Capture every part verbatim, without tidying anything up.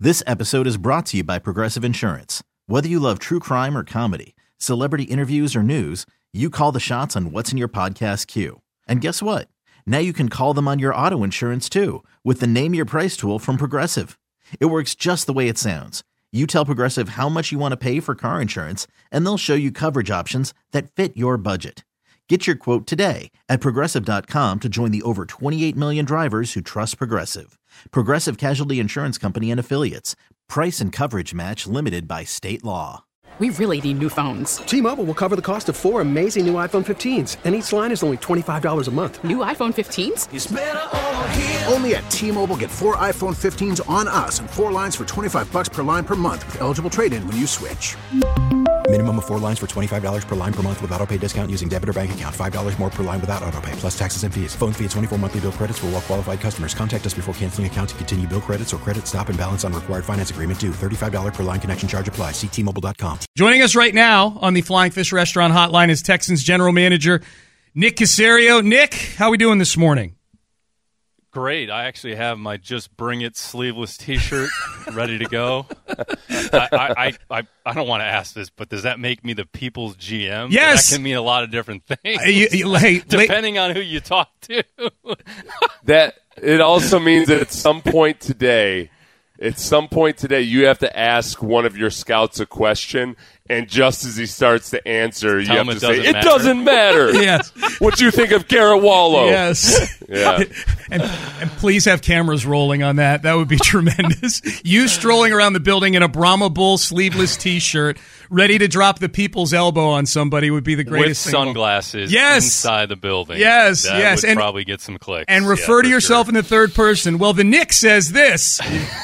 This episode is brought to you by Progressive Insurance. Whether you love true crime or comedy, celebrity interviews or news, you call the shots on what's in your podcast queue. And guess what? Now you can call them on your auto insurance too with the Name Your Price tool from Progressive. It works just the way it sounds. You tell Progressive how much you want to pay for car insurance, and they'll show you coverage options that fit your budget. Get your quote today at Progressive dot com to join the over twenty-eight million drivers who trust Progressive. Progressive Casualty Insurance Company and Affiliates. Price and coverage match limited by state law. We really need new phones. T-Mobile will cover the cost of four amazing new iPhone fifteens, and each line is only twenty-five dollars a month. New iPhone fifteens? It's better over here. Only at T-Mobile, get four iPhone fifteens on us and four lines for twenty-five bucks per line per month with eligible trade-in when you switch. Minimum of four lines for twenty-five dollars per line per month with autopay discount using debit or bank account. five dollars more per line without autopay, plus taxes and fees. Phone fee at twenty-four monthly bill credits for well-qualified customers. Contact us before canceling account to continue bill credits or credit stop and balance on required finance agreement due. thirty-five dollars per line connection charge applies. See T Mobile dot com. Joining us right now on the Flying Fish Restaurant Hotline is Texans General Manager Nick Caserio. Nick, how are we doing this morning? Great. I actually have my Just Bring It sleeveless T-shirt ready to go. I, I, I, I don't want to ask this, but does that make me the people's G M? Yes. That can mean a lot of different things, uh, you, you, hey, depending on who you talk to. That it also means that at some point today, at some point today, you have to ask one of your scouts a question, and just as he starts to answer, you Tell have to it say, doesn't "It matter." doesn't matter." Yes. What do you think of Garrett Wallow? Yes. Yeah. and, and please have cameras rolling on that. That would be tremendous. You strolling around the building in a Brahma Bull sleeveless T-shirt, ready to drop the people's elbow on somebody would be the greatest With thing. sunglasses Yes. inside the building. Yes, that yes. would And- probably get some clicks. And refer Yeah, to for yourself sure. in the third person. Well, the Nick says this.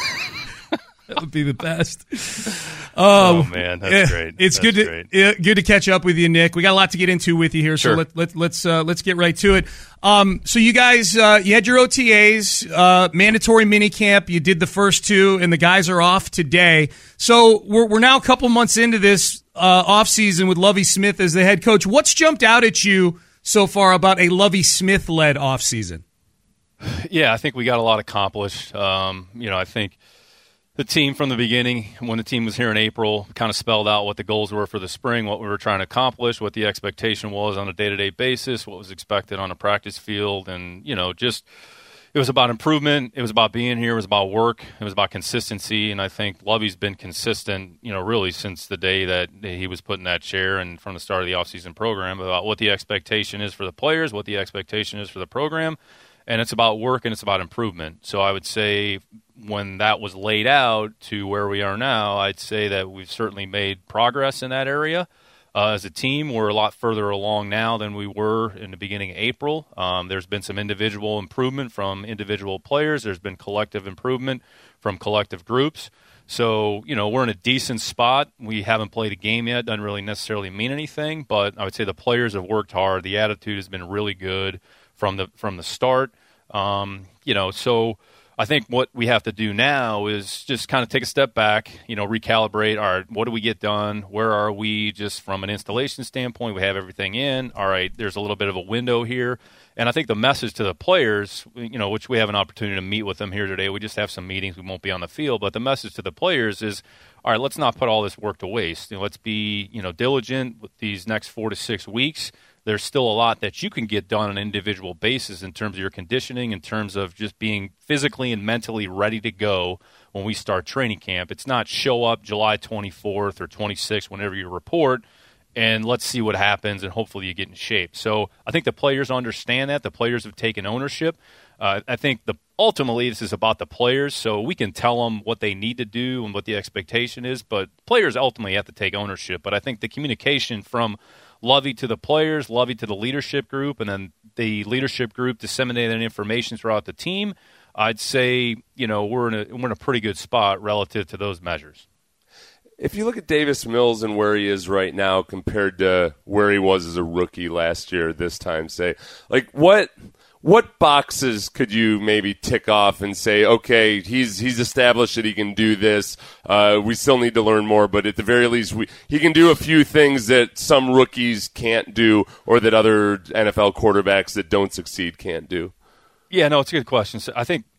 That would be the best. Oh, man, that's eh, great. It's That's good to great. eh, good to catch up with you, Nick. We got a lot to get into with you here, so Sure. let, let, let's uh, let's get right to it. Um, so you guys, uh, you had your O T As, uh, mandatory minicamp. You did the first two, and the guys are off today. So we're we're now a couple months into this uh, off season with Lovie Smith as the head coach. What's jumped out at you so far about a Lovie Smith led off season? Yeah, I think we got a lot accomplished. Um, you know, I think the team from the beginning, when the team was here in April, kind of spelled out what the goals were for the spring, what we were trying to accomplish, what the expectation was on a day-to-day basis, what was expected on a practice field, and, you know, just it was about improvement. It was about being here. It was about work. It was about consistency, and I think Lovie's been consistent, you know, really since the day that he was put in that chair and from the start of the offseason program about what the expectation is for the players, what the expectation is for the program, and it's about work and it's about improvement. So I would say when that was laid out to where we are now, I'd say that we've certainly made progress in that area. Uh, as a team, we're a lot further along now than we were in the beginning of April. Um, there's been some individual improvement from individual players. There's been collective improvement from collective groups. So, you know, we're in a decent spot. We haven't played a game yet. Doesn't really necessarily mean anything, but I would say the players have worked hard. The attitude has been really good from the from the start. Um, you know, so I think what we have to do now is just kind of take a step back, you know, recalibrate. All right, what do we get done? Where are we just from an installation standpoint? We have everything in. All right, there's a little bit of a window here. And I think the message to the players, you know, which we have an opportunity to meet with them here today. We just have some meetings. We won't be on the field. But the message to the players is, all right, let's not put all this work to waste. You know, let's be, you know, diligent with these next four to six weeks. There's still a lot that you can get done on an individual basis in terms of your conditioning, in terms of just being physically and mentally ready to go when we start training camp. It's not show up July twenty-fourth or twenty-sixth, whenever you report, and let's see what happens, and hopefully you get in shape. So I think the players understand that. The players have taken ownership. Uh, I think the ultimately this is about the players, so we can tell them what they need to do and what the expectation is, but players ultimately have to take ownership. But I think the communication from Lovie to the players, Lovie to the leadership group, and then the leadership group disseminating information throughout the team, I'd say, you know, we're in a we're in a pretty good spot relative to those measures. If you look at Davis Mills and where he is right now compared to where he was as a rookie last year, this time, say, like what what boxes could you maybe tick off and say, okay, he's he's established that he can do this. Uh, we still need to learn more, but at the very least, we, he can do a few things that some rookies can't do, or that other N F L quarterbacks that don't succeed can't do. Yeah, no, it's a good question. So I think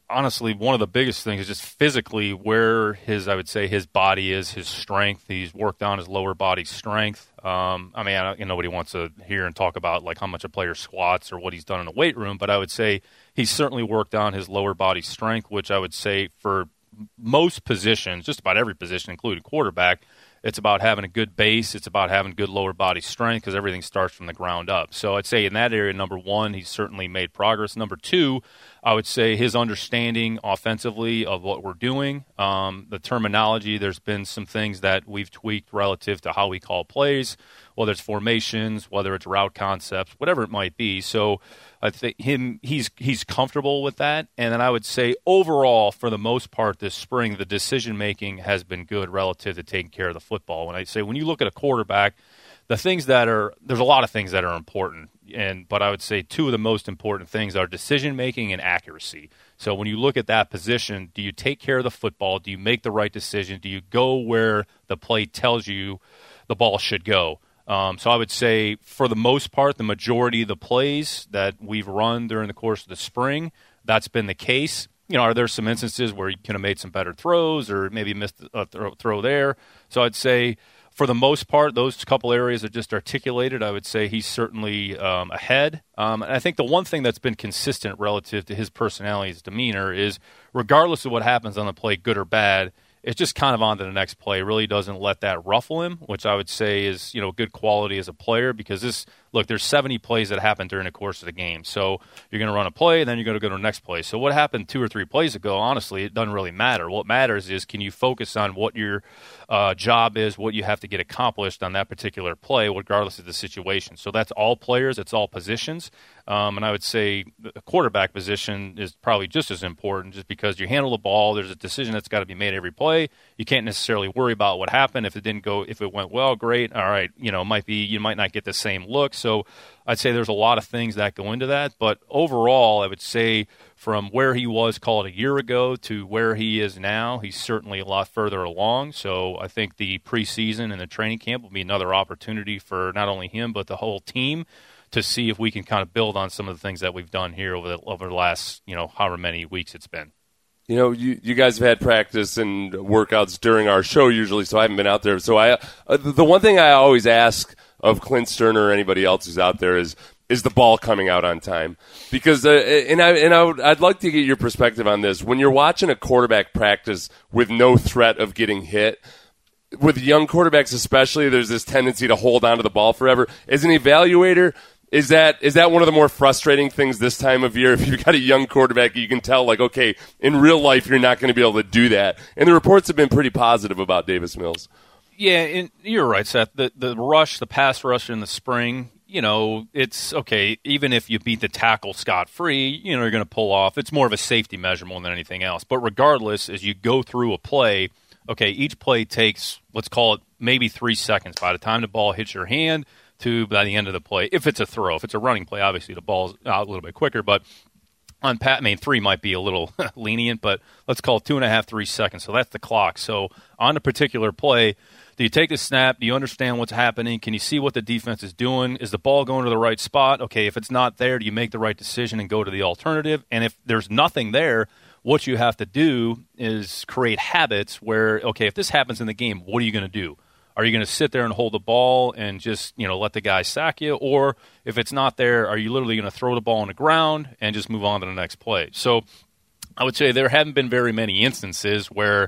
honestly, one of the biggest things is just physically where his, I would say, his body is, his strength. He's worked on his lower body strength. Um, I mean, I, you know, nobody wants to hear and talk about like how much a player squats or what he's done in the weight room, but I would say he's certainly worked on his lower body strength, which I would say for most positions, just about every position, including quarterback, it's about having a good base. It's about having good lower body strength because everything starts from the ground up. So I'd say in that area, number one, he's certainly made progress. Number two, I would say his understanding offensively of what we're doing, um, the terminology, there's been some things that we've tweaked relative to how we call plays, whether it's formations, whether it's route concepts, whatever it might be. So I think him he's he's comfortable with that. And then I would say overall, for the most part this spring, the decision-making has been good relative to taking care of the football. When I say when you look at a quarterback, the things that are – there's a lot of things that are important, and but I would say two of the most important things are decision-making and accuracy. So when you look at that position, do you take care of the football? Do you make the right decision? Do you go where the play tells you the ball should go? Um, so I would say for the most part, the majority of the plays that we've run during the course of the spring, that's been the case. You know, are there some instances where you could have made some better throws or maybe missed a th- throw there? So I'd say for the most part, those couple areas are just articulated. I would say he's certainly um, ahead. Um, and I think the one thing that's been consistent relative to his personality, his demeanor, is regardless of what happens on the play, good or bad, it's just kind of on to the next play. It really doesn't let that ruffle him, which I would say is, you know, good quality as a player because this, look, there's seventy plays that happen during the course of the game. So you're going to run a play, and then you're going to go to the next play. So what happened two or three plays ago, honestly, it doesn't really matter. What matters is can you focus on what your uh, job is, what you have to get accomplished on that particular play, regardless of the situation. So that's all players. It's all positions. Um, and I would say the quarterback position is probably just as important just because you handle the ball. There's a decision that's got to be made every play. You can't necessarily worry about what happened. If it didn't go, if it went well, great. All right, you know, it might be, you might not get the same look. So I'd say there's a lot of things that go into that. But overall, I would say from where he was, call it a year ago, to where he is now, he's certainly a lot further along. So I think the preseason and the training camp will be another opportunity for not only him but the whole team to see if we can kind of build on some of the things that we've done here over the, over the last, you know, however many weeks it's been. You know, you, you guys have had practice and workouts during our show usually, so I haven't been out there. So I, uh, the one thing I always ask of Clint Stoerner or anybody else who's out there is, is the ball coming out on time? Because, uh, and I and I would, I'd like to get your perspective on this. When you're watching a quarterback practice with no threat of getting hit, with young quarterbacks especially, there's this tendency to hold on to the ball forever. As an evaluator, Is that is that one of the more frustrating things this time of year? If you've got a young quarterback, you can tell, like, okay, in real life, you're not going to be able to do that. And the reports have been pretty positive about Davis Mills. Yeah, and you're right, Seth. The the rush, the pass rush in the spring, you know, it's okay. Even if you beat the tackle scot-free, you know, you're going to pull off. It's more of a safety measure more than anything else. But regardless, as you go through a play, okay, each play takes, let's call it maybe three seconds by the time the ball hits your hand to by the end of the play. If it's a throw, if it's a running play, obviously the ball's out a little bit quicker. But on Pat, I mean, three might be a little lenient, but let's call it two and a half, three seconds. So that's the clock. So on a particular play, do you take the snap? Do you understand what's happening? Can you see what the defense is doing? Is the ball going to the right spot? Okay, if it's not there, do you make the right decision and go to the alternative? And if there's nothing there, what you have to do is create habits where, okay, if this happens in the game, what are you going to do? Are you going to sit there and hold the ball and just, you know, let the guy sack you? Or if it's not there, are you literally going to throw the ball on the ground and just move on to the next play? So I would say there haven't been very many instances where,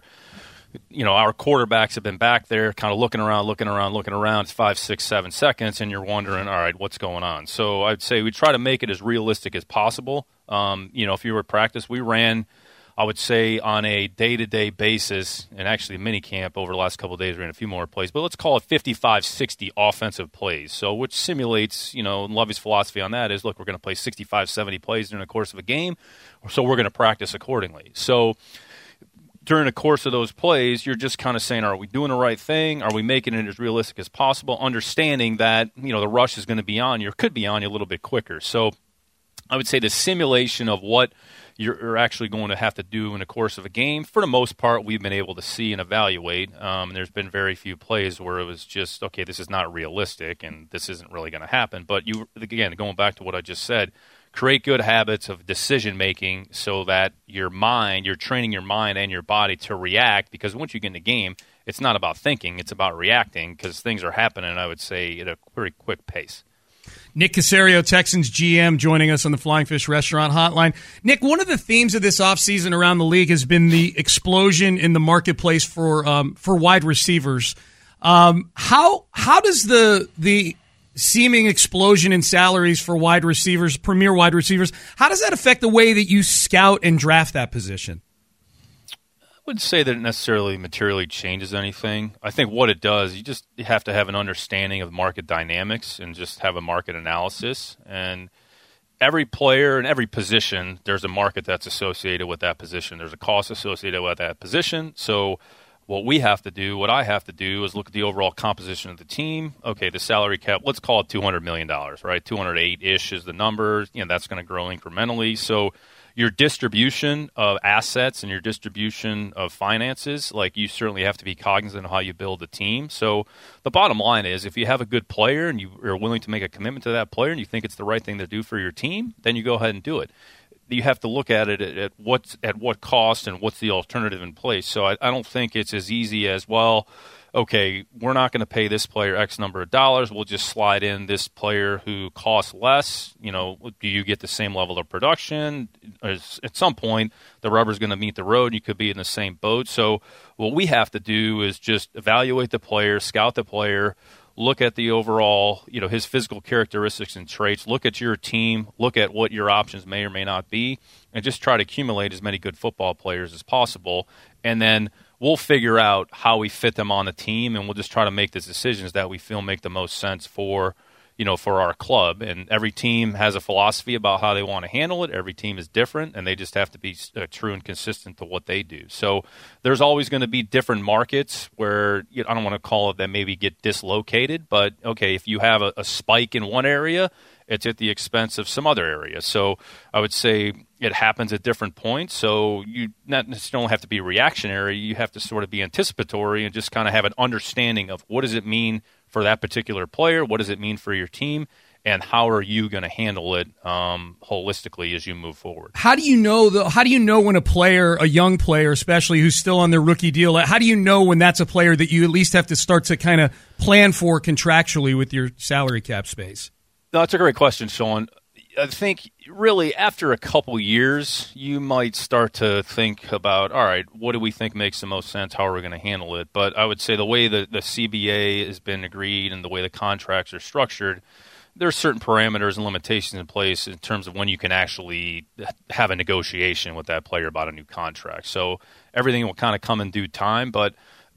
you know, our quarterbacks have been back there kind of looking around, looking around, looking around. It's five, six, seven seconds, and you're wondering, all right, what's going on? So I'd say we try to make it as realistic as possible. Um, you know, if you were at practice, we ran – I would say on a day-to-day basis, and actually mini camp over the last couple of days, we ran a few more plays, but let's call it fifty-five, sixty offensive plays. So which simulates, you know, Lovey's philosophy on that is, look, we're going to play sixty-five, seventy plays during the course of a game, so we're going to practice accordingly. So during the course of those plays, you're just kind of saying, are we doing the right thing? Are we making it as realistic as possible? Understanding that, you know, the rush is going to be on you or could be on you a little bit quicker. So I would say the simulation of what you're actually going to have to do in the course of a game, for the most part, we've been able to see and evaluate. Um, there's been very few plays where it was just, okay, this is not realistic and this isn't really going to happen. But you, again, going back to what I just said, create good habits of decision making so that your mind, you're training your mind and your body to react, because once you get in the game, it's not about thinking, it's about reacting, because things are happening, I would say, at a very quick pace. Nick Caserio, Texans G M, joining us on the Flying Fish Restaurant Hotline. Nick, one of the themes of this offseason around the league has been the explosion in the marketplace for um, for wide receivers. Um, how how does the the seeming explosion in salaries for wide receivers, premier wide receivers, how does that affect the way that you scout and draft that position? I wouldn't say that it necessarily materially changes anything. I think what it does, you just have to have an understanding of market dynamics and just have a market analysis. And every player and every position, there's a market that's associated with that position. There's a cost associated with that position. So what we have to do, what I have to do, is look at the overall composition of the team. Okay, the salary cap, let's call it two hundred million dollars, right? two hundred eight-ish is the number. You know, that's going to grow incrementally. So your distribution of assets and your distribution of finances, like, you certainly have to be cognizant of how you build a team. So the bottom line is, if you have a good player and you are willing to make a commitment to that player and you think it's the right thing to do for your team, then you go ahead and do it. You have to look at it at, at what's at what cost and what's the alternative in place. So I, I don't think it's as easy as, well, okay, we're not going to pay this player X number of dollars. We'll just slide in this player who costs less. You know, do you get the same level of production? As, at some point, the rubber's going to meet the road. You could be in the same boat. So what we have to do is just evaluate the player, scout the player, look at the overall, you know, his physical characteristics and traits, look at your team, look at what your options may or may not be, and just try to accumulate as many good football players as possible. And then we'll figure out how we fit them on the team, and we'll just try to make the decisions that we feel make the most sense for, you know, for our club. And every team has a philosophy about how they want to handle it. Every team is different, and they just have to be uh, true and consistent to what they do. So there's always going to be different markets where, you know, I don't want to call it that maybe get dislocated, but, okay, if you have a, a spike in one area, it's at the expense of some other area. So I would say it happens at different points. So you not necessarily have to be reactionary. You have to sort of be anticipatory and just kind of have an understanding of what does it mean for that particular player, what does it mean for your team, and how are you going to handle it um, holistically as you move forward. How do you know the, How do you know when a player, a young player especially, who's still on their rookie deal, how do you know when that's a player that you at least have to start to kind of plan for contractually with your salary cap space? No, that's a great question, Sean. I think really after a couple years, you might start to think about, all right, what do we think makes the most sense? How are we going to handle it? But I would say the way the, the C B A has been agreed and the way the contracts are structured, there are certain parameters and limitations in place in terms of when you can actually have a negotiation with that player about a new contract. So everything will kind of come in due time. But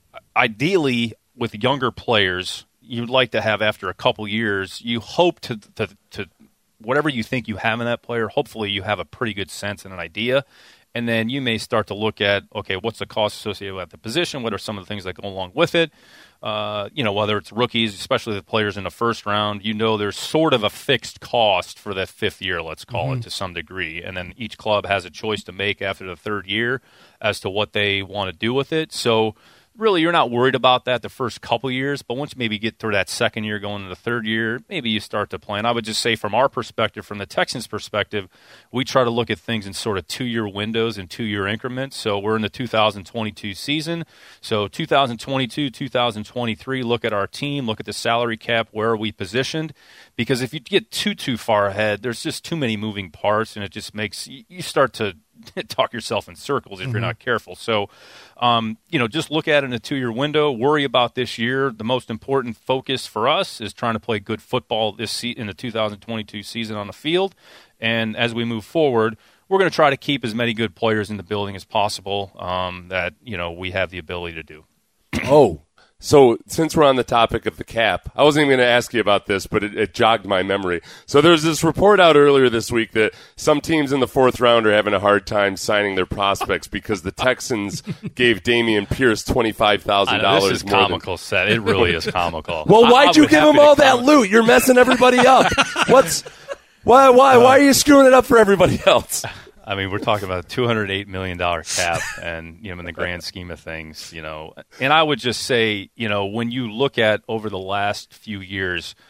ideally, with younger players, you'd like to have, after a couple years, you hope to, to to whatever you think you have in that player, hopefully you have a pretty good sense and an idea. And then you may start to look at, okay, what's the cost associated with the position? What are some of the things that go along with it? Uh, you know, whether it's rookies, especially the players in the first round, you know there's sort of a fixed cost for that fifth year, let's call mm-hmm. it, to some degree. And then each club has a choice to make after the third year as to what they want to do with it. So really, you're not worried about that the first couple years, but once you maybe get through that second year going into the third year, maybe you start to plan. I would just say from our perspective, from the Texans' perspective, we try to look at things in sort of two-year windows and two-year increments. So we're in the two thousand twenty-two season. So two thousand twenty-two, two thousand twenty-three, look at our team, look at the salary cap, where are we positioned? Because if you get too, too far ahead, there's just too many moving parts, and it just makes – you start to talk yourself in circles if mm-hmm. you're not careful. So, um, you know, just look at it in a two-year window. Worry about this year. The most important focus for us is trying to play good football this se- in the two thousand twenty-two season on the field. And as we move forward, we're going to try to keep as many good players in the building as possible um, that, you know, we have the ability to do. Oh, so since we're on the topic of the cap, I wasn't even going to ask you about this, but it, it jogged my memory. So there's this report out earlier this week that some teams in the fourth round are having a hard time signing their prospects because the Texans gave Dameon Pierce twenty-five thousand dollars. This is comical, than... Seth. It really is comical. Well, why'd I, you give him all that loot? You're messing everybody up. What's why? Why? Why are you screwing it up for everybody else? I mean, we're talking about a two hundred eight million dollars cap, and, you know, in the grand scheme of things, you know. And I would just say, you know, when you look at over the last few years,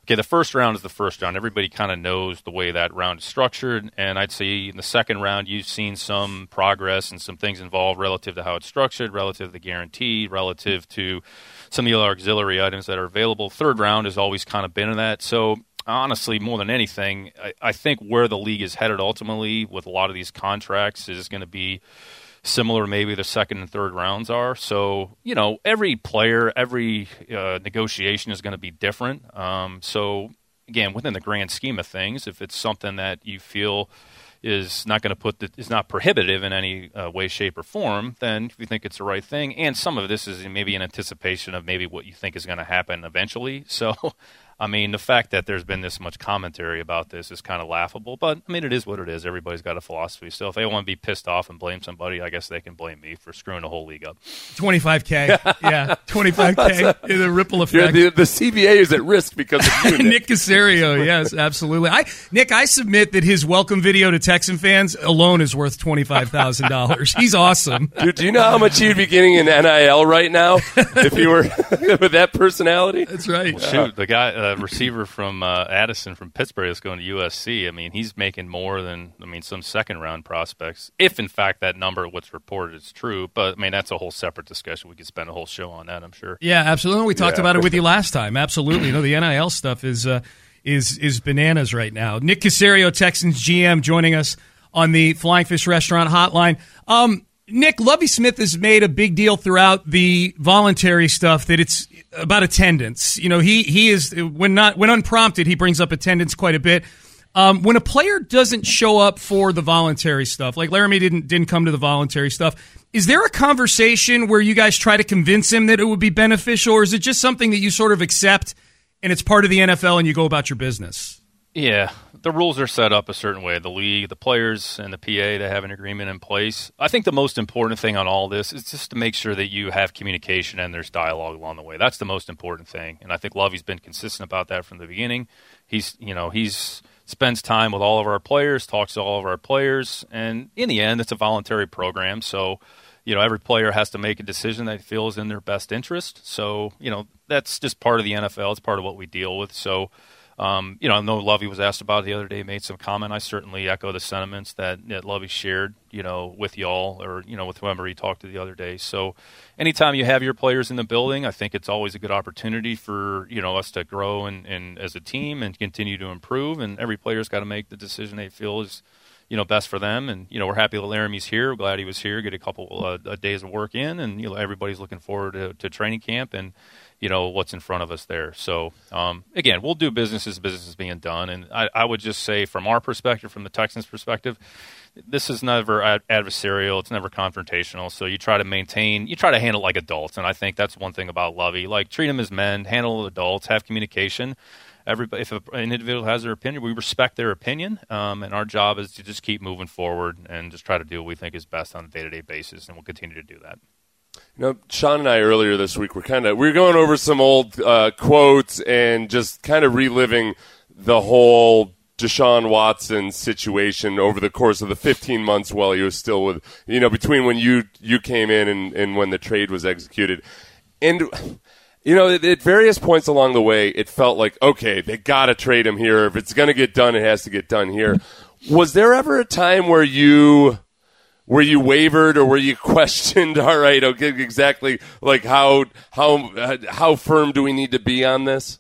okay, the first round is the first round. Everybody kind of knows the way that round is structured, and I'd say in the second round you've seen some progress and some things involved relative to how it's structured, relative to the guarantee, relative to some of the other auxiliary items that are available. Third round has always kind of been in that. So honestly, more than anything, I, I think where the league is headed ultimately with a lot of these contracts is going to be similar maybe the second and third rounds are. So, you know, every player, every uh, negotiation is going to be different. Um, so, again, within the grand scheme of things, if it's something that you feel is not going to put the, is not prohibitive in any uh, way, shape, or form, then you think it's the right thing. And some of this is maybe an anticipation of maybe what you think is going to happen eventually. So, I mean, the fact that there's been this much commentary about this is kind of laughable, but I mean, it is what it is. Everybody's got a philosophy. So if they want to be pissed off and blame somebody, I guess they can blame me for screwing the whole league up. twenty-five K. Yeah, twenty-five K. The ripple effect. The, the C B A is at risk because of you, Nick. Nick Caserio, yes, absolutely. I, Nick, I submit that his welcome video to Texan fans alone is worth twenty-five thousand dollars. He's awesome. Dude, do you know how much you'd be getting in N I L right now if you were with that personality? That's right. Well, shoot, the guy, uh, receiver from uh, Addison from Pittsburgh is going to U S C. I mean, he's making more than, I mean, some second-round prospects, if in fact that number, what's reported, is true. But, I mean, that's a whole separate discussion. We could spend a whole show on that, I'm sure. Yeah, absolutely. We talked Yeah. about it with you last time. Absolutely. You know, the N I L stuff is uh, is is bananas right now. Nick Caserio, Texans G M, joining us on the Flying Fish Restaurant Hotline. Um, Nick, Lovie Smith has made a big deal throughout the voluntary stuff that it's about attendance. You know, he he is when not when unprompted, he brings up attendance quite a bit. Um, when a player doesn't show up for the voluntary stuff, like Laramie didn't didn't come to the voluntary stuff, is there a conversation where you guys try to convince him that it would be beneficial, or is it just something that you sort of accept and it's part of the N F L and you go about your business? Yeah, the rules are set up a certain way. The league, the players, and the P A, they have an agreement in place. I think the most important thing on all this is just to make sure that you have communication and there's dialogue along the way. That's the most important thing, and I think Lovie's been consistent about that from the beginning. He's, you know, he's spends time with all of our players, talks to all of our players, and in the end, it's a voluntary program, so you know, every player has to make a decision that he feels in their best interest. So, you know, that's just part of the N F L. It's part of what we deal with. So, Um, you know, I know Lovie was asked about it the other day, made some comment. I certainly echo the sentiments that, that Lovie shared, you know, with y'all or, you know, with whoever he talked to the other day. So anytime you have your players in the building, I think it's always a good opportunity for, you know, us to grow and, and as a team and continue to improve. And every player's got to make the decision they feel is, you know, best for them. And, you know, we're happy that Laramie's here. We're glad he was here, get a couple uh, days of work in. And, you know, everybody's looking forward to, to training camp and, you know, what's in front of us there. So, um, again, we'll do business as business is being done. And I, I would just say from our perspective, from the Texans' perspective, this is never ad- adversarial. It's never confrontational. So you try to maintain, you try to handle it like adults. And I think that's one thing about Lovie. Like, treat them as men, handle adults, have communication. Everybody, if a, an individual has their opinion, we respect their opinion. Um, and our job is to just keep moving forward and just try to do what we think is best on a day-to-day basis. And we'll continue to do that. You know, Sean and I earlier this week were kind of we were going over some old uh, quotes and just kind of reliving the whole Deshaun Watson situation over the course of the fifteen months while he was still with, you know, between when you you came in and, and when the trade was executed. And, you know, at, at various points along the way, it felt like, okay, they got to trade him here. If it's going to get done, it has to get done here. Was there ever a time where you... Were you wavered or were you questioned? All right, okay, exactly. Like how how how firm do we need to be on this?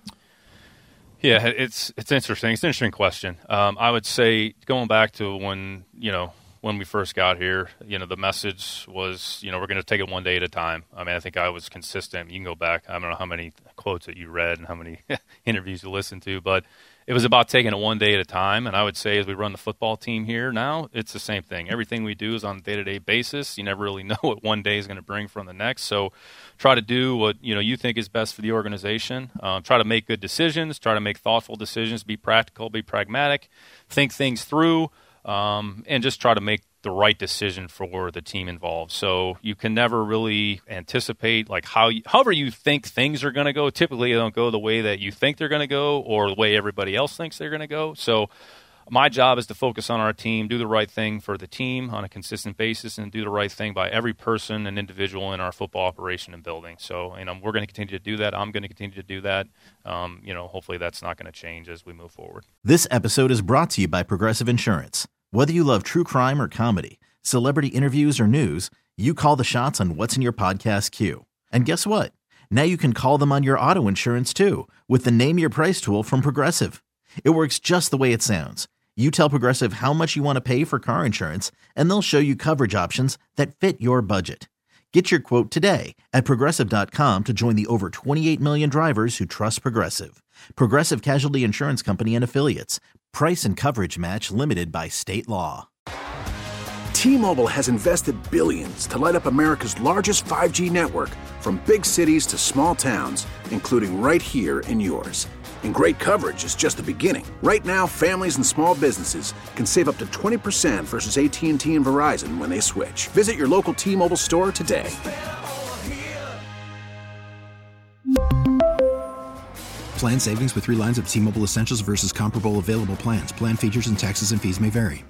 Yeah, it's it's interesting. It's an interesting question. Um, I would say going back to when you know when we first got here, you know, the message was, you know, we're going to take it one day at a time. I mean, I think I was consistent. You can go back. I don't know how many quotes that you read and how many interviews you listened to, but it was about taking it one day at a time. And I would say as we run the football team here now, it's the same thing. Everything we do is on a day-to-day basis. You never really know what one day is going to bring from the next. So try to do what you know you think is best for the organization. Um, try to make good decisions. Try to make thoughtful decisions. Be practical. Be pragmatic. Think things through. Um, and just try to make the right decision for the team involved. So you can never really anticipate like how, you, however you think things are going to go. Typically, they don't go the way that you think they're going to go or the way everybody else thinks they're going to go. So My job is to focus on our team, do the right thing for the team on a consistent basis, and do the right thing by every person and individual in our football operation and building. So, you know, we're going to continue to do that. I'm going to continue to do that. Um, you know, hopefully that's not going to change as we move forward. This episode is brought to you by Progressive Insurance. Whether you love true crime or comedy, celebrity interviews or news, you call the shots on what's in your podcast queue. And guess what? Now you can call them on your auto insurance too with the Name Your Price tool from Progressive. It works just the way it sounds. You tell Progressive how much you want to pay for car insurance, and they'll show you coverage options that fit your budget. Get your quote today at Progressive dot com to join the over twenty-eight million drivers who trust Progressive. Progressive Casualty Insurance Company and Affiliates. Price and coverage match limited by state law. T-Mobile has invested billions to light up America's largest five G network, from big cities to small towns, including right here in yours. And great coverage is just the beginning. Right now, families and small businesses can save up to twenty percent versus A T and T and Verizon when they switch. Visit your local T-Mobile store today. Plan savings with three lines of T-Mobile Essentials versus comparable available plans. Plan features and taxes and fees may vary.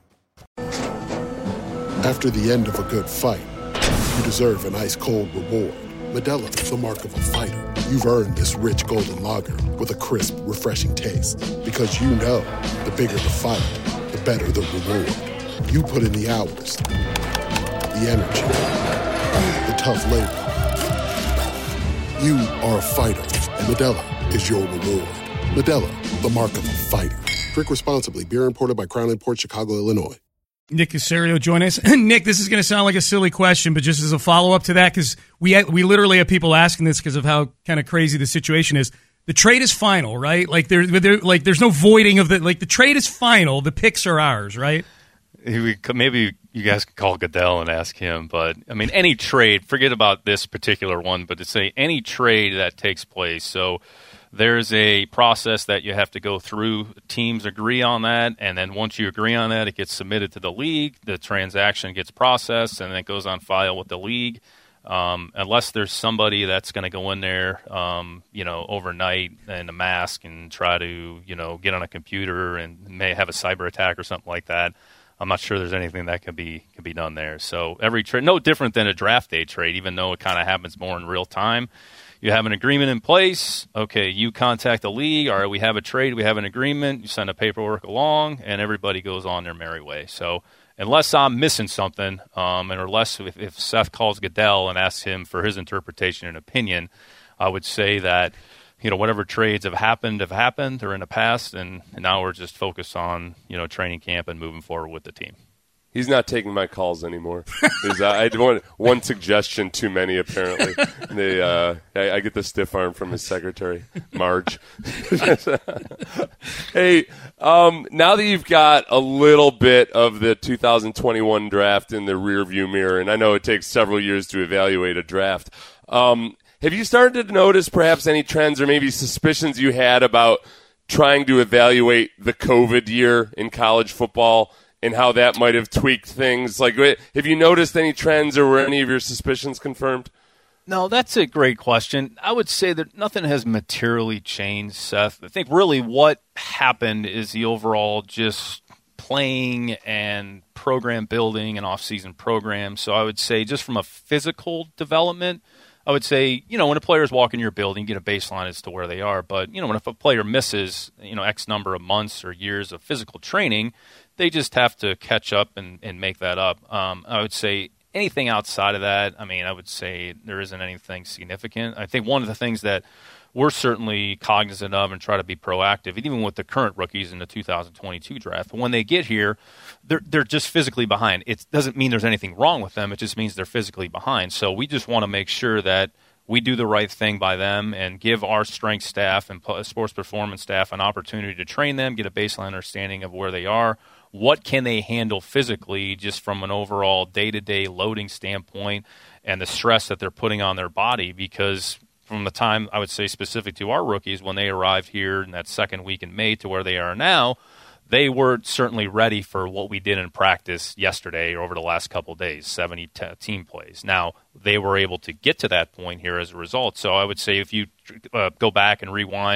After the end of a good fight, you deserve an ice-cold reward. Modelo is the mark of a fighter. You've earned this rich golden lager with a crisp, refreshing taste. Because you know, the bigger the fight, the better the reward. You put in the hours, the energy, the tough labor. You are a fighter, and Modelo is your reward. Modelo, the mark of a fighter. Drink responsibly. Beer imported by Crown Imports, Chicago, Illinois. Nick Caserio join us. Nick, this is going to sound like a silly question, but just as a follow-up to that, because we we literally have people asking this because of how kind of crazy the situation is. The trade is final, right? Like there, there, like there's no voiding of the like the trade is final. The picks are ours, right? Maybe you guys could call Goodell and ask him, but I mean, any trade. Forget about this particular one, but to say any trade that takes place. So there's a process that you have to go through. Teams agree on that, and then once you agree on that, it gets submitted to the league. The transaction gets processed, and then it goes on file with the league. Um, unless there's somebody that's going to go in there, um, you know, overnight in a mask and try to, you know, get on a computer and may have a cyber attack or something like that. I'm not sure there's anything that could be could be done there. So every trade, no different than a draft day trade, even though it kind of happens more in real time. You have an agreement in place. Okay, you contact the league. All right, we have a trade. We have an agreement. You send the paperwork along, and everybody goes on their merry way. So unless I'm missing something, um, and unless if, if Seth calls Goodell and asks him for his interpretation and opinion, I would say that, you know, whatever trades have happened have happened or in the past, and, and now we're just focused on, you know, training camp and moving forward with the team. He's not taking my calls anymore. uh, I had one, one suggestion too many, apparently. They, uh, I, I get the stiff arm from his secretary, Marge. Hey, um, now that you've got a little bit of the two thousand twenty-one draft in the rearview mirror, and I know it takes several years to evaluate a draft, um, have you started to notice perhaps any trends or maybe suspicions you had about trying to evaluate the COVID year in college football and how that might have tweaked things? Like, have you noticed any trends, or were any of your suspicions confirmed? No, that's a great question. I would say that nothing has materially changed, Seth. I think really what happened is the overall just playing and program building and off-season program. So I would say just from a physical development, I would say, you know, when a player's walking your building, you get a baseline as to where they are. But, you know, when if a player misses, you know, X number of months or years of physical training, they just have to catch up and, and make that up. Um, I would say anything outside of that, I mean, I would say there isn't anything significant. I think one of the things that we're certainly cognizant of and try to be proactive, even with the current rookies in the two thousand twenty-two draft, when they get here, they're they're just physically behind. It doesn't mean there's anything wrong with them. It just means they're physically behind. So we just want to make sure that we do the right thing by them and give our strength staff and sports performance staff an opportunity to train them, get a baseline understanding of where they are. What can they handle physically just from an overall day-to-day loading standpoint and the stress that they're putting on their body? Because from the time, I would say specific to our rookies, when they arrived here in that second week in May to where they are now, they were certainly ready for what we did in practice yesterday or over the last couple of days, seventy team plays. Now, they were able to get to that point here as a result. So I would say if you uh, go back and rewind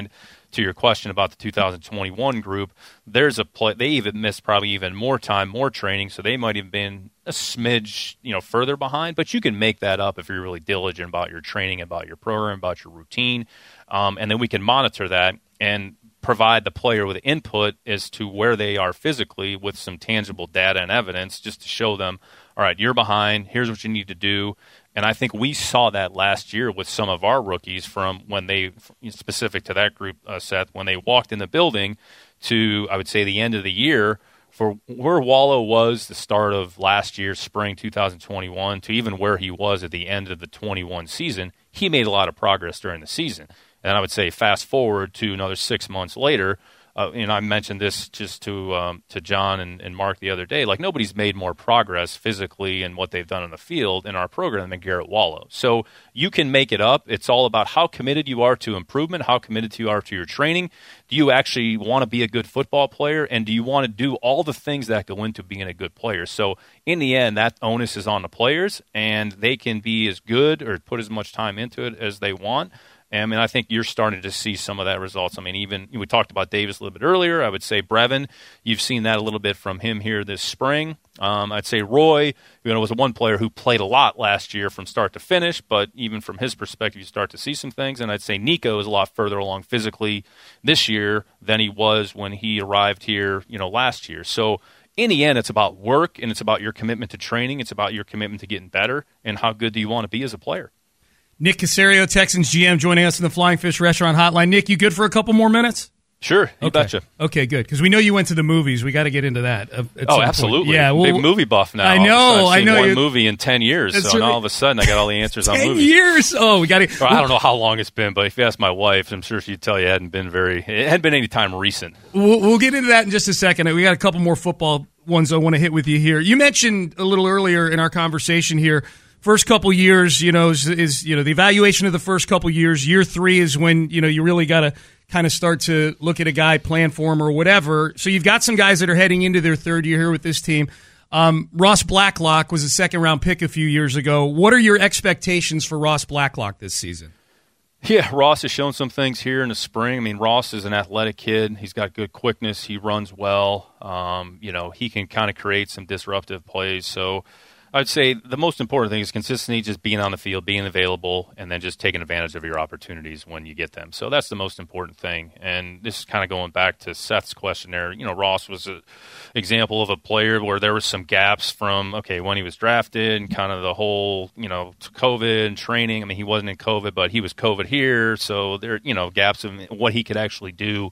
to your question about the two thousand twenty-one group, there's a play. They even missed probably even more time, more training, so they might have been a smidge, you know, further behind. But you can make that up if you're really diligent about your training, about your program, about your routine, um, and then we can monitor that and provide the player with input as to where they are physically with some tangible data and evidence, just to show them, all right, you're behind. Here's what you need to do. And I think we saw that last year with some of our rookies from when they, specific to that group, uh, Seth, when they walked in the building to, I would say, the end of the year, for where Wallow was the start of last year, spring two thousand twenty-one, to even where he was at the end of the twenty-one season, he made a lot of progress during the season. And I would say fast forward to another six months later, uh, and I mentioned this just to um, to John and, and Mark the other day, like nobody's made more progress physically in what they've done in the field in our program than Garrett Wallow. So you can make it up. It's all about how committed you are to improvement, how committed you are to your training. Do you actually want to be a good football player, and do you want to do all the things that go into being a good player? So in the end, that onus is on the players, and they can be as good or put as much time into it as they want. I mean, I think you're starting to see some of that results. I mean, even we talked about Davis a little bit earlier. I would say Brevin, you've seen that a little bit from him here this spring. Um, I'd say Roy, you know, was one player who played a lot last year from start to finish, but even from his perspective, you start to see some things. And I'd say Nico is a lot further along physically this year than he was when he arrived here, you know, last year. So in the end, it's about work, and it's about your commitment to training. It's about your commitment to getting better, and how good do you want to be as a player. Nick Caserio, Texans G M, joining us in the Flying Fish Restaurant Hotline. Nick, you good for a couple more minutes? Sure, you okay. betcha. Okay, good, because we know you went to the movies. We got to get into that. Oh, absolutely. Point. Yeah, well, big movie buff now. I know, I've seen I know. One movie in ten years, That's so right. now all of a sudden I got all the answers on ten movies. years? Oh, we got to. I don't know how long it's been, but if you ask my wife, I'm sure she'd tell you it hadn't been very. It hadn't been any time recent. We'll, we'll get into that in just a second. We got a couple more football ones I want to hit with you here. You mentioned a little earlier in our conversation here. First couple years, you know, is, is you know the evaluation of the first couple years. Year three is when you know you really got to kind of start to look at a guy, plan for him, or whatever. So you've got some guys that are heading into their third year here with this team. Um, Ross Blacklock was a second round pick a few years ago. What are your expectations for Ross Blacklock this season? Yeah, Ross has shown some things here in the spring. I mean, Ross is an athletic kid. He's got good quickness. He runs well. Um, you know, he can kind of create some disruptive plays. So I'd say the most important thing is consistency, just being on the field, being available, and then just taking advantage of your opportunities when you get them. So that's the most important thing. And this is kind of going back to Seth's question there. You know, Ross was an example of a player where there was some gaps from, okay, when he was drafted and kind of the whole, you know, COVID and training. I mean, he wasn't in COVID, but he was COVID here. So there, you know, gaps of what he could actually do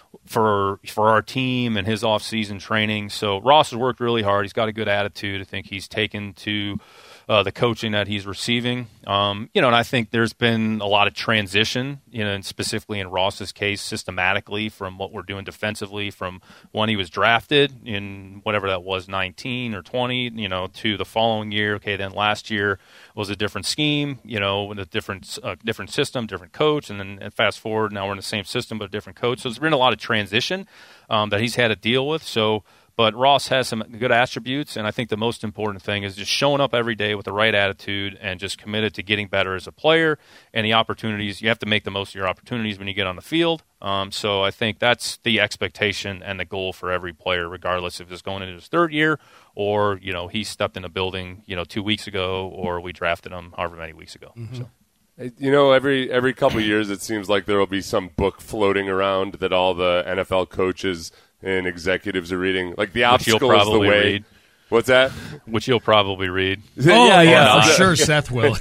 for for our team and his off-season training. So Ross has worked really hard. He's got a good attitude. I think he's taken to uh, the coaching that he's receiving. Um, you know, and I think there's been a lot of transition, you know, and specifically in Ross's case, systematically from what we're doing defensively from when he was drafted in whatever that was, nineteen or twenty, you know, to the following year. Okay, then last year was a different scheme, you know, with a different uh, different system, different coach, and then and fast forward, now we're in the same system but a different coach. So there's been a lot of transition um, that he's had to deal with. So, but Ross has some good attributes, and I think the most important thing is just showing up every day with the right attitude and just committed to getting better as a player. And the opportunities, you have to make the most of your opportunities when you get on the field. Um, so I think that's the expectation and the goal for every player, regardless if it's going into his third year or, you know, he stepped in a building, you know, two weeks ago or we drafted him however many weeks ago. Mm-hmm. So. You know, every every couple of years it seems like there will be some book floating around that all the N F L coaches and executives are reading. Like the obstacle is the way. Read. What's that? Which you'll probably read. Oh, yeah, yeah. I'm no. sure Seth will.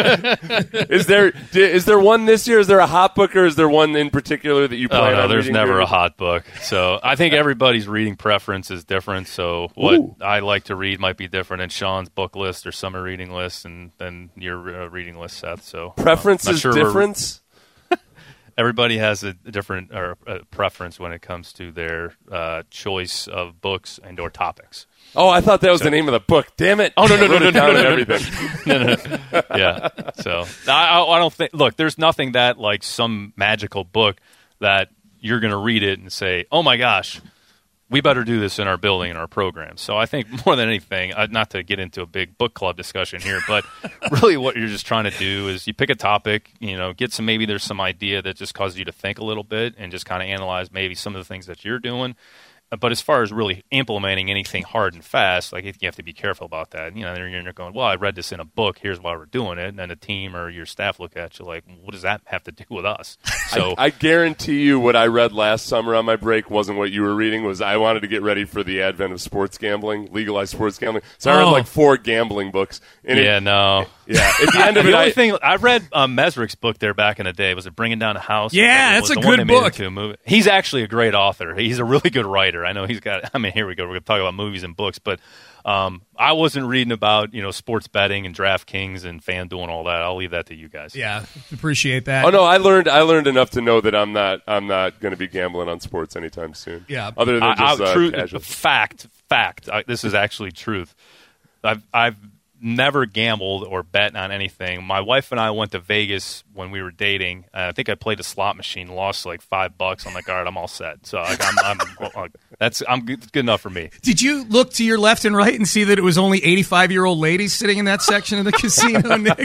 Is there is there one this year? Is there a hot book, or is there one in particular that you plan oh, no, on there's reading? never here? a hot book. So I think everybody's reading preference is different. So what Ooh. I like to read might be different than Sean's book list or summer reading list and then your uh, reading list, Seth. So preference uh, is sure difference? Everybody has a different or a preference when it comes to their uh, choice of books and or topics. Oh, I thought that was so, the name of the book. Damn it! Oh no no no no no, no, no, everything. no, no, no. Yeah. So I, I don't think. Look, there's nothing that like some magical book that you're going to read it and say, "Oh my gosh, we better do this in our building and our program. So I think more than anything, uh, not to get into a big book club discussion here, but really what you're just trying to do is you pick a topic, you know, get some, maybe there's some idea that just causes you to think a little bit and just kind of analyze maybe some of the things that you're doing. But as far as really implementing anything hard and fast, like you have to be careful about that. You know, you're going, well, I read this in a book. Here's why we're doing it. And then the team or your staff look at you like, what does that have to do with us? So I, I guarantee you what I read last summer on my break wasn't what you were reading. Was I wanted to get ready for the advent of sports gambling, legalized sports gambling. So I read Oh. like four gambling books. And yeah, it, no. Yeah, at the end of the it, only I, thing I read um, Mesrick's book there back in the day. Was it Bringing Down a House? Yeah, It that's was a the one good they made book. into a movie. He's actually a great author. He's a really good writer. I know he's got. I mean, here we go. We're going to talk about movies and books, but um, I wasn't reading about you know sports betting and DraftKings and FanDuel and all that. I'll leave that to you guys. Yeah, appreciate that. oh no, I learned I learned enough to know that I'm not I'm not going to be gambling on sports anytime soon. Yeah. other than I, just I, uh, true, casual. fact, fact. I, this is actually truth. I've I've never gambled or bet on anything. My wife and I went to Vegas when we were dating. Uh, I think I played a slot machine, lost like five bucks. I'm like, all right, I'm all set. So like, I'm, I'm like, that's I'm good, good enough for me. Did you look to your left and right and see that it was only eighty-five-year-old ladies sitting in that section of the casino, Nick?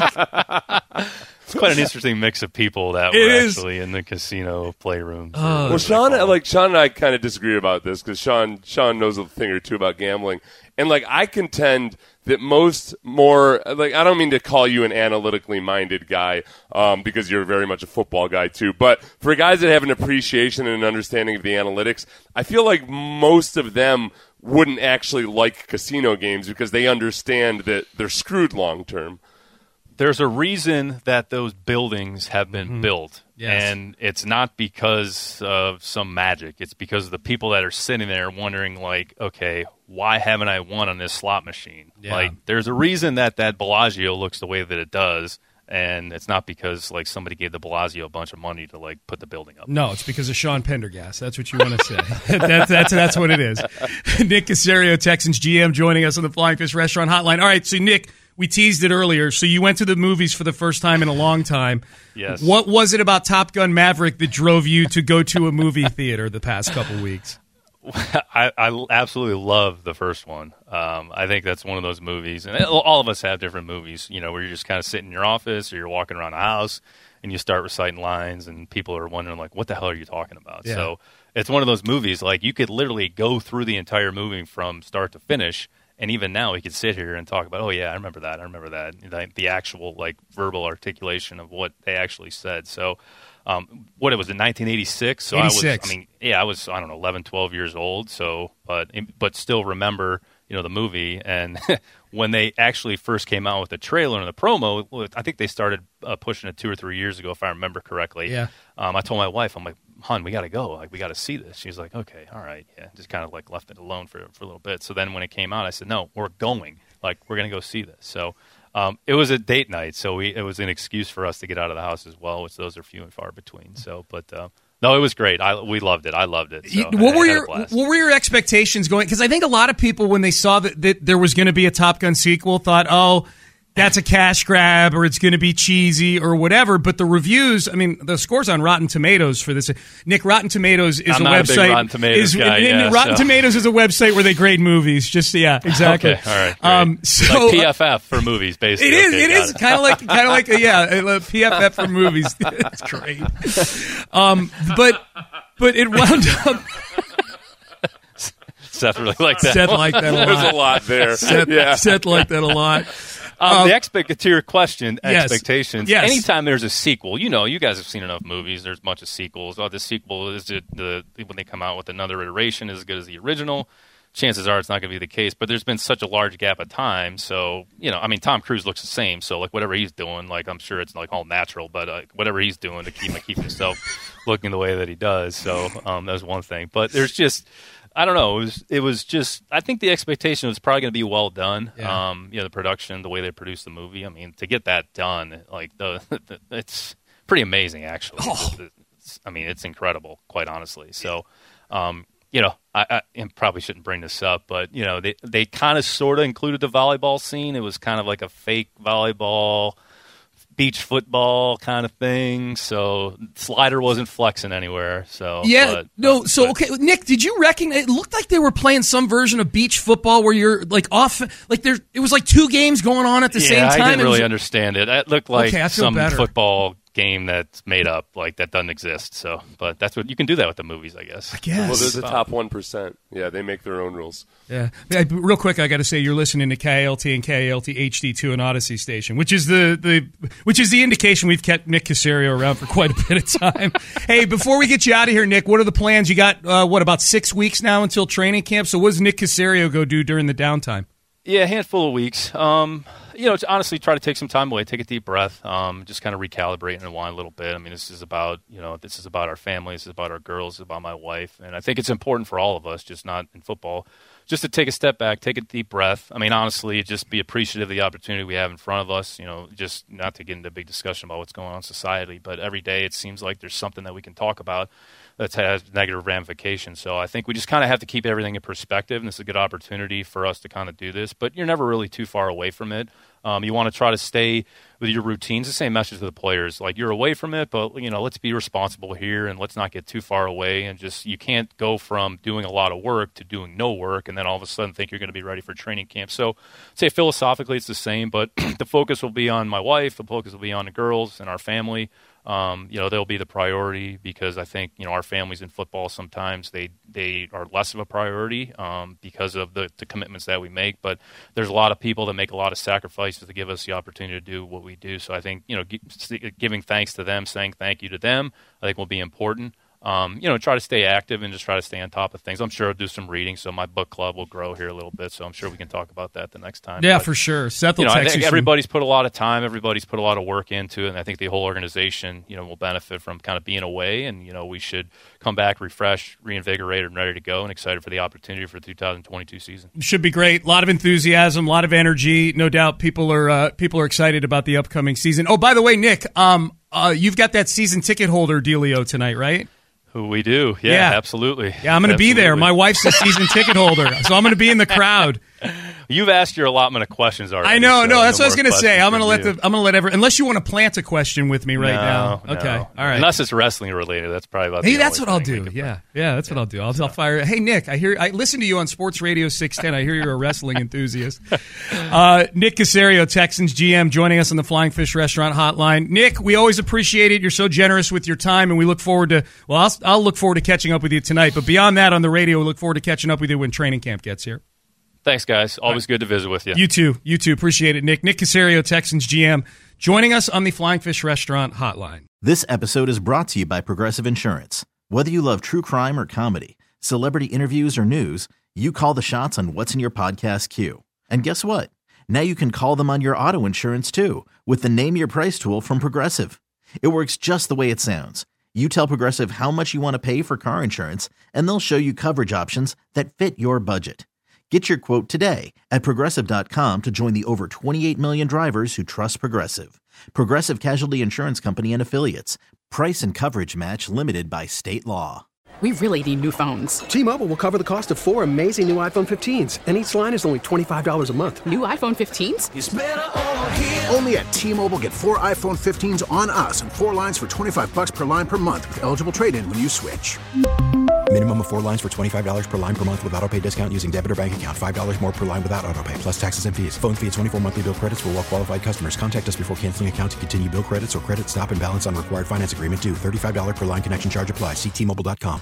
It's quite an interesting mix of people that It were is. actually in the casino playroom. Oh. Well, Sean, like Sean and I kind of disagree about this because Sean Sean knows a thing or two about gambling, and like I contend that most more like I don't mean to call you an analytically minded guy um, because you're very much a football guy too, but for guys that have an appreciation and an understanding of the analytics, I feel like most of them wouldn't actually like casino games because they understand that they're screwed long term. There's a reason that those buildings have been Mm-hmm. built. Yes. And it's not because of some magic. It's because of the people that are sitting there wondering, like, okay, why haven't I won on this slot machine? Yeah. Like, there's a reason that that Bellagio looks the way that it does. And it's not because, like, somebody gave the Bellagio a bunch of money to, like, put the building up. No, it's because of Sean Pendergast. That's what you want to say. that's, that's, that's what it is. Nick Caserio, Texans G M, joining us on the Flying Fish Restaurant Hotline. All right, so, Nick, we teased it earlier. So you went to the movies for the first time in a long time. Yes. What was it about Top Gun Maverick that drove you to go to a movie theater the past couple weeks? I, I absolutely love the first one. Um, I think that's one of those movies, and all of us have different movies, you know, where you're just kind of sitting in your office or you're walking around the house and you start reciting lines and people are wondering, like, what the hell are you talking about? Yeah. So it's one of those movies, like, you could literally go through the entire movie from start to finish, and even now we could sit here and talk about, oh, yeah, I remember that, I remember that, the, the actual, like, verbal articulation of what they actually said. So Um, what it was in nineteen eighty-six. So eighty-six. I was, I mean, yeah, I was, I don't know, eleven, twelve years old. So, but, but still remember, you know, the movie. And when they actually first came out with the trailer and the promo, I think they started uh, pushing it two or three years ago, if I remember correctly. Yeah. Um, I told my wife, I'm like, hon, we got to go. Like, we got to see this. She's like, okay, all right. Yeah. Just kind of like left it alone for, for a little bit. So then when it came out, I said, no, we're going. Like, we're going to go see this. So, Um, it was a date night, so we, it was an excuse for us to get out of the house as well, which those are few and far between. So, but uh, no, it was great. I we loved it. I loved it. So what I, were I had a your blast. What were your expectations going? Because I think a lot of people, when they saw that, that there was going to be a Top Gun sequel, thought, "Oh, that's a cash grab, or it's going to be cheesy, or whatever." But the reviews, I mean, the scores on Rotten Tomatoes for this. Nick, Rotten Tomatoes is I'm a not a website. big Rotten Tomatoes is, guy, and- and yeah, Rotten so. Tomatoes is a website where they grade movies. Just yeah, exactly. Okay, all right. Great. Um, so like P F F for movies, basically. It is. Okay, it got is kind of like kind of like a, yeah, a P F F for movies. That's great. Um, but but it wound up. Seth really liked that. Seth liked that a lot. There's a lot there. Seth, yeah. Seth liked that a lot. Um, Um, the expect to your question, yes. expectations. Yes. Anytime there's a sequel, you know, you guys have seen enough movies. There's a bunch of sequels. Oh, the sequel is it the when they come out with another iteration is as good as the original. Chances are it's not going to be the case. But there's been such a large gap of time, so you know, I mean, Tom Cruise looks the same. So like whatever he's doing, like I'm sure it's like all natural, but uh, whatever he's doing to keep like, keep himself looking the way that he does. So um, that's one thing. But there's just. I don't know. It was. It was just. I think the expectation was probably going to be well done. Yeah. Um, you know, the production, the way they produced the movie. I mean, to get that done, like the, the it's pretty amazing, actually. Oh. It's, I mean, it's incredible, quite honestly. So, um, you know, I, I and probably shouldn't bring this up, but you know, they they kind of sort of included the volleyball scene. It was kind of like a fake volleyball beach football kind of thing. So slider wasn't flexing anywhere. So yeah, but, no. So but, okay, Nick, did you recognize? It looked like they were playing some version of beach football where you're like off, like there. It was like two games going on at the yeah, same time. I didn't it really was, understand it. It looked like okay, some better. football game that's made up, like that doesn't exist. So, but that's what you can do that with the movies, I guess. I guess. Well, they're the top one percent. Yeah, they make their own rules. Yeah. yeah real quick, I got to say you're listening to K A L T and K A L T H D two and Odyssey Station, which is the, the which is the indication we've kept Nick Caserio around for quite a bit of time. Hey, before we get you out of here, Nick, what are the plans? You got uh, what about six weeks now until training camp? So, what does Nick Caserio go do during the downtime? Yeah, a handful of weeks. Um, you know, to honestly try to take some time away, take a deep breath, um, just kind of recalibrate and unwind a little bit. I mean, this is about, you know, this is about our family, this is about our girls, this is about my wife. And I think it's important for all of us, just not in football, just to take a step back, take a deep breath. I mean, honestly, just be appreciative of the opportunity we have in front of us, you know, just not to get into a big discussion about what's going on in society, but every day it seems like there's something that we can talk about that has negative ramifications. So I think we just kind of have to keep everything in perspective, and this is a good opportunity for us to kind of do this. But you're never really too far away from it. Um, you want to try to stay with your routines. The same message to the players, like you're away from it, but you know, let's be responsible here and let's not get too far away. And just you can't go from doing a lot of work to doing no work, and then all of a sudden think you're going to be ready for training camp. So, I'd say philosophically, it's the same, but the focus will be on my wife. The focus will be on the girls and our family. Um, you know, they'll be the priority because I think, you know, our families in football sometimes they, they are less of a priority um, because of the, the commitments that we make. But there's a lot of people that make a lot of sacrifices to give us the opportunity to do what we do. So I think, you know, g- giving thanks to them, saying thank you to them, I think will be important. Um, you know, try to stay active and just try to stay on top of things. I'm sure I'll do some reading, so my book club will grow here a little bit. So I'm sure we can talk about that the next time. Yeah, but, for sure. Seth will you know, text I think you everybody's put a lot of time, everybody's put a lot of work into it, and I think the whole organization, you know, will benefit from kind of being away. And you know, we should come back refreshed, reinvigorated, and ready to go, and excited for the opportunity for the two thousand twenty-two season. Should be great. A lot of enthusiasm, a lot of energy. No doubt, people are uh, people are excited about the upcoming season. Oh, by the way, Nick, um, uh, you've got that season ticket holder dealio tonight, right? Who we do. Yeah, yeah. absolutely. Yeah, I'm going to be there. My wife's a season ticket holder, so I'm going to be in the crowd. You've asked your allotment of questions already. I know, so no, that's no what I was going to say. I'm going to let you. the I'm going to let every unless you want to plant a question with me right no, now. No. Okay, all right. Unless it's wrestling related, that's probably about. Hey, the that's what I'll do. do. Yeah, yeah, that's what I'll do. I'll, I'll fire. Hey, Nick, I hear I listen to you on Sports Radio six ten. I hear you're a wrestling enthusiast. Uh, Nick Caserio, Texans G M, joining us on the Flying Fish Restaurant Hotline. Nick, we always appreciate it. You're so generous with your time, and we look forward to. Well, I'll, I'll look forward to catching up with you tonight. But beyond that, on the radio, we look forward to catching up with you when training camp gets here. Thanks, guys. Always right. good to visit with you. You too. You too. Appreciate it, Nick. Nick Caserio, Texans G M, joining us on the Flying Fish Restaurant Hotline. This episode is brought to you by Progressive Insurance. Whether you love true crime or comedy, celebrity interviews or news, you call the shots on what's in your podcast queue. And guess what? Now you can call them on your auto insurance too with the Name Your Price tool from Progressive. It works just the way it sounds. You tell Progressive how much you want to pay for car insurance, and they'll show you coverage options that fit your budget. Get your quote today at Progressive dot com to join the over twenty-eight million drivers who trust Progressive. Progressive Casualty Insurance Company and Affiliates. Price and coverage match limited by state law. We really need new phones. T-Mobile will cover the cost of four amazing new iPhone fifteens, and each line is only twenty-five dollars a month. New iPhone fifteens? It's better over here. Only at T-Mobile, get four iPhone fifteens on us and four lines for twenty-five bucks per line per month with eligible trade-in when you switch. Minimum of four lines for twenty-five dollars per line per month with autopay discount using debit or bank account. five dollars more per line without autopay, plus taxes and fees. Phone fee at twenty-four monthly bill credits for well-qualified customers. Contact us before canceling account to continue bill credits or credit stop and balance on required finance agreement due. thirty-five dollars per line connection charge applies. See T Mobile dot com.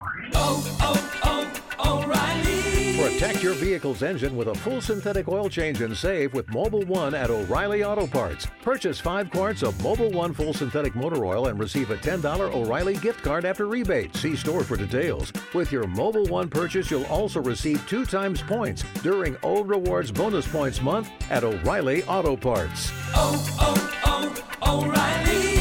Oh, oh, oh, O'Reilly. Protect your vehicle's engine with a full synthetic oil change and save with Mobil one at O'Reilly Auto Parts. Purchase five quarts of Mobil one full synthetic motor oil and receive a ten dollars O'Reilly gift card after rebate. See store for details. With your Mobil one purchase, you'll also receive two times points during O Rewards Bonus Points Month at O'Reilly Auto Parts. Oh, oh, oh, O'Reilly.